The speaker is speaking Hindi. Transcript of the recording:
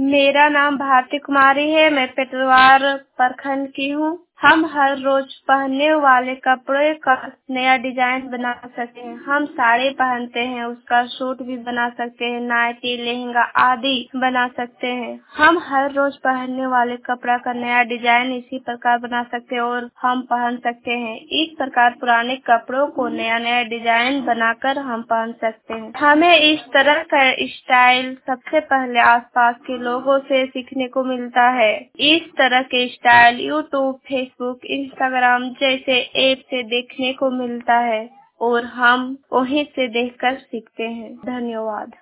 मेरा नाम भारती कुमारी है। मैं पेटरवार प्रखंड की हूँ। हम हर रोज पहनने वाले कपड़े का नया डिजाइन बना सकते हैं। हम साड़ी पहनते हैं, उसका सूट भी बना सकते हैं, नाइटी, लहंगा आदि बना सकते हैं। हम हर रोज पहनने वाले कपड़ा का नया डिजाइन इसी प्रकार बना सकते हैं और हम पहन सकते हैं। इस प्रकार पुराने कपड़ों को नया नया डिजाइन बनाकर हम पहन सकते हैं। हमें इस तरह का स्टाइल सबसे पहले आसपास के लोगों से सीखने को मिलता है। इस तरह के स्टाइल यूट्यूब, फेसबुक, इंस्टाग्राम जैसे ऐप से देखने को मिलता है और हम वहीं से देखकर सीखते हैं। धन्यवाद।